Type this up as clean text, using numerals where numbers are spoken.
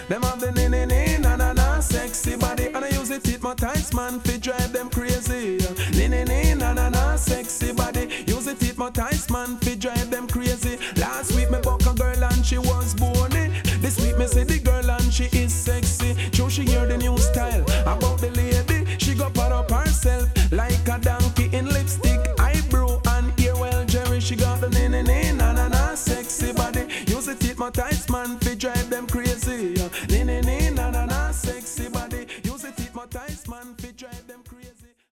Them have the na na na sexy body, and I use it hypnotize man fi drive them crazy. Na na na sexy body, use it hypnotize man fi drive them crazy. Last week me buck a girl and she was bony. This week me say the girl and she is sexy. True, she hear the new style about the lady. She go put up herself like a donkey in lipstick, eyebrow and ear well Jerry. She got the na na na sexy body, use it hypnotize man.